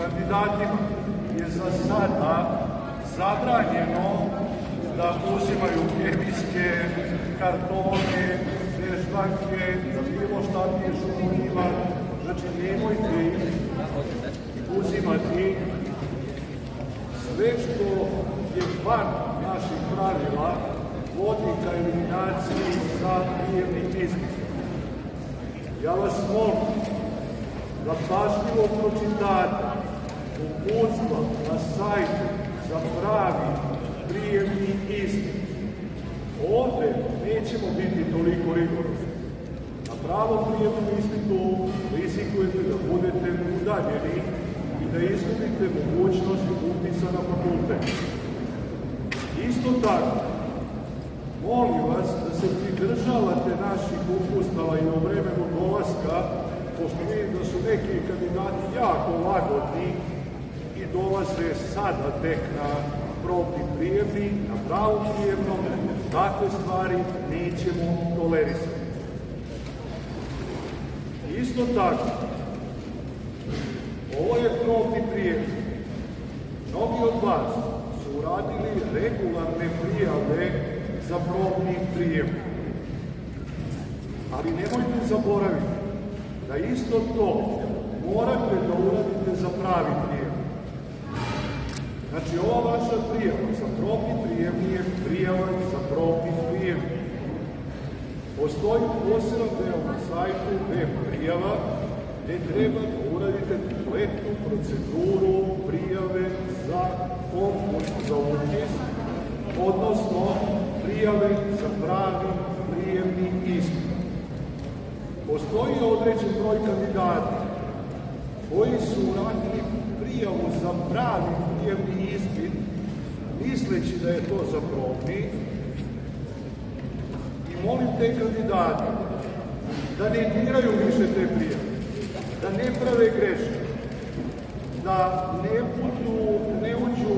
kandidatima je za sada zabranjeno da uzimaju hemijske kartone, vježbanke, da bilo šta pišu u njima. Znači, nemojte ih uzimati. Sve što je van naših pravila vodi ka eliminaciji za prijemnih ispita. Ja vas molim da pažljivo pročitate uputstva na sajtu za pravi prijemni ispit. Ovde nećemo biti toliko rigorozni. Na pravom prijemnom ispitu rizikujete da budete udaljeni i da izgubite mogućnost upisa na fakultet. Isto tako, molim vas da se pridržavate naših uputstava i o vremenu dolaska, pošto vidim da su neki kandidati jako lagodni i dolaze sada tek na probni prijemni, na pravom prijemnom, takve stvari nećemo tolerisati. Isto tako, ovo je probni prijemni. Mnogi od vas su uradili regularne prijave za probni prijem. Ali nemojte zaboraviti da isto to morate da uradite za pravi prijem. Znači, ova vaša prijava za probni prijem je prijava za probni prijem. Postoji poseban deo na sajtu web prijava gde treba da uradite kompletnu proceduru prijave za konkurs za upis, odnosno prijave za pravi prijemni ispit. Postoji određen broj kandidata koji su uradili prijavu za pravi prijemni ispit, misleći da je to za probni, i molim te kandidate da ne diraju više te prijave, da ne prave greške, da ne uđu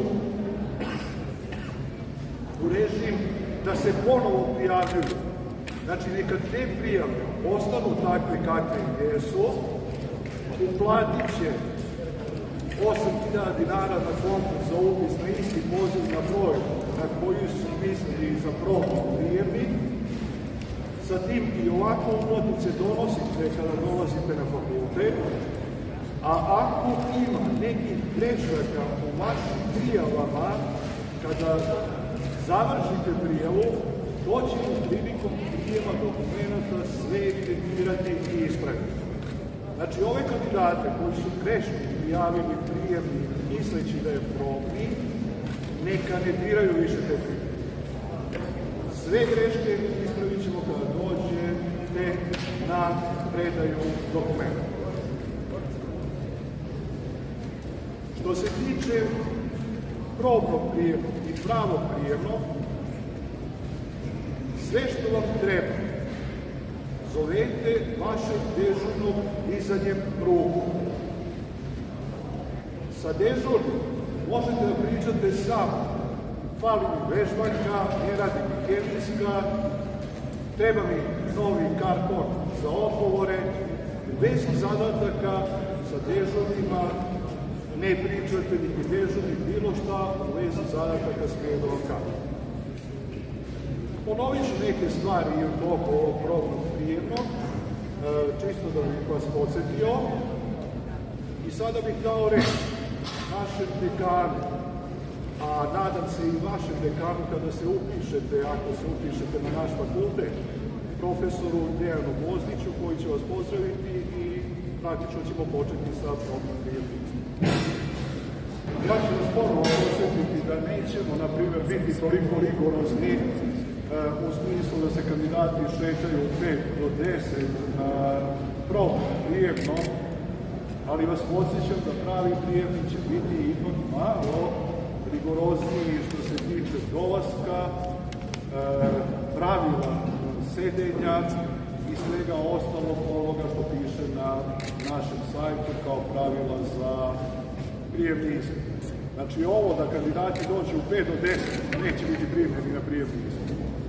u režim da se ponovo prijavljuju. Znači, neka te prijave ostanu takve kakve jesu, uplatit će 8.000 dinara na konkurs za upis na isti poziv na broj na koji su mislili za probni prijemni. Sa tim i ovako uplatnice donosite kada dolazite na fakultet, a ako ima nekih grešaka u vašim prijavama, kada završite prijavu, doćemo prilikom prijema dokumenta sve evidentirati i ispraviti. Znači, ove kandidate koji su grešno prijavili prijemni misleći da je probni, neka ne diraju više te prijeme. Sve greške ispravit ćemo kada dođete na predaju dokumenta. Što se tiče probnog prijemnog i pravog prijemnog, sve što vam treba, zovete vašeg dežurnog dizanjem ruku. Sa dežurnim možete da pričate samo, fali mi vežbanka, ne radi mi hemijska, treba mi novi karton za odgovore, bez zadataka sa dežurnima ne pričate niti dežurni bilo šta u vezi zadataka smije da vam kažem. Ponovit ću neke stvari i u toku ovog probnog prijemnog, čisto da bih vas podsjetio. I sada bih dao reći našem dekanu, a nadam se i vašem dekanu kada se upišete, ako se upišete na naš fakultet, profesoru Dejanu Bozniću, koji će vas pozdraviti i praktično ćemo početi sa probnim prijemnim. Ja ću vas ponovo posjetiti da nećemo, na primjer, biti toliko rigorozni u smislu da se kandidati šetaju 5 do 10 na probnom prijemnom, ali vas podsjećam da pravi prijemni će biti ipak malo rigorozniji što se tiče dolaska, pravila sedenja i svega ostalog ovoga što piše na našem sajtu kao pravila za prijemni ispit. Znači, ovo da kandidati dođu u 5 do 10 neće biti primljeni na prijemni ispit.